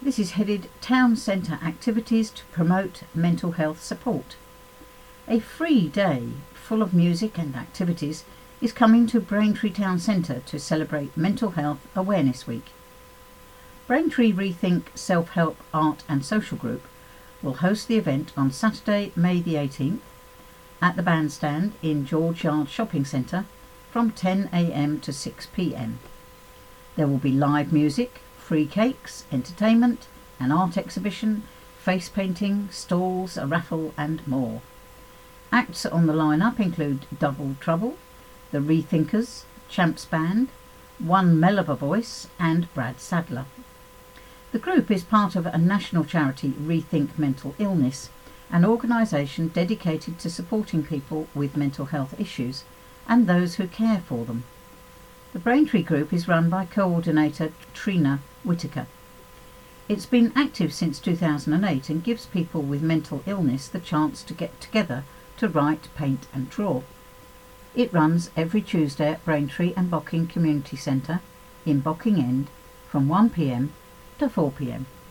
This is headed Town Centre Activities to Promote Mental Health Support. A free day full of music and activities is coming to Braintree Town Centre to celebrate Mental Health Awareness Week. Braintree Rethink Self-Help Art and Social Group will host the event on Saturday, May the 18th at the Bandstand in George Yard Shopping Centre from 10 a.m. to 6 p.m. There will be live music, free cakes, entertainment, an art exhibition, face painting, stalls, a raffle and more. Acts on the line-up include Double Trouble, The Rethinkers, Champs Band, One Melba Voice and Brad Sadler. The group is part of a national charity, Rethink Mental Illness, an organisation dedicated to supporting people with mental health issues and those who care for them. The Braintree group is run by coordinator Trina Whitaker. It's been active since 2008 and gives people with mental illness the chance to get together to write, paint and draw. It runs every Tuesday at Braintree and Bocking Community Centre in Bocking End from 1 p.m. to 4 p.m.